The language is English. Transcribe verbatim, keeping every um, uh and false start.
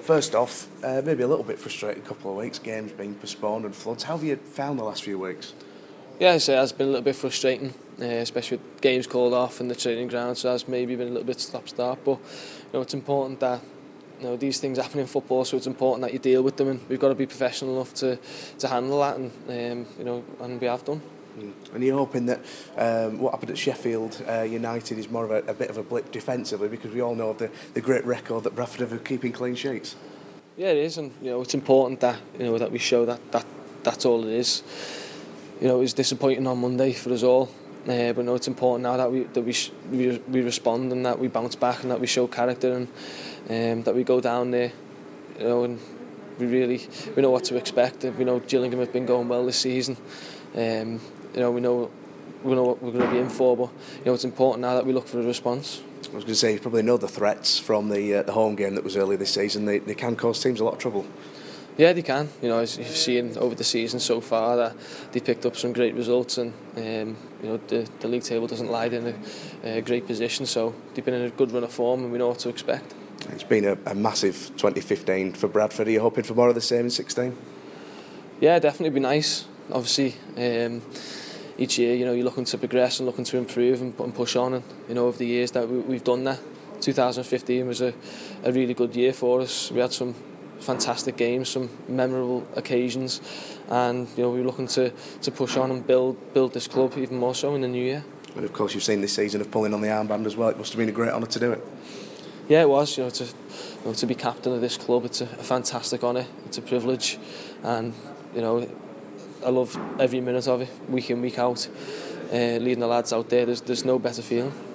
first off, uh, maybe a little bit frustrating couple of weeks, games being postponed and floods. How have you found the last few weeks? Yeah, I'd say it has been a little bit frustrating, uh, especially with games called off in the training ground, so it has maybe been a little bit stop-start, but you know, it's important that you know, these things happen in football, so it's important that you deal with them, and we've got to be professional enough to, to handle that, and um, you know, and we have done. Mm. And you're hoping that um, what happened at Sheffield uh, United is more of a, a bit of a blip defensively, because we all know of the, the great record that Bradford have of keeping clean sheets. Yeah, it is, and you know, it's important that you know that we show that, that that's all it is. You know, it was disappointing on Monday for us all, uh, but no, it's important now that we that we, sh- we we respond and that we bounce back and that we show character and um, that we go down there, you know, and we really we know what to expect. We know Gillingham have been going well this season. Um, you know, we know we know what we're going to be in for, but you know, it's important now that we look for a response. I was going to say, you probably know the threats from the uh, the home game that was earlier this season. They they can cause teams a lot of trouble. Yeah, they can. You know, as you've seen over the season so far, that they picked up some great results, and um, you know the, the league table doesn't lie in a, a great position. So they've been in a good run of form, and we know what to expect. It's been a, a massive twenty fifteen for Bradford. Are you hoping for more of the same in sixteen? Yeah, definitely be nice. Obviously, um, each year, you know, you're looking to progress and looking to improve and, and push on. And you know, over the years that we, we've done that, twenty fifteen was a, a really good year for us. We had some fantastic games, some memorable occasions, and you know we're looking to, to push on and build build this club even more so in the new year. And of course, you've seen this season of pulling on the armband as well. It must have been a great honour to do it. Yeah, it was. You know, to you know, to be captain of this club, it's a, a fantastic honour. It's a privilege, and you know, I love every minute of it, week in, week out, uh, leading the lads out there. There's there's no better feeling.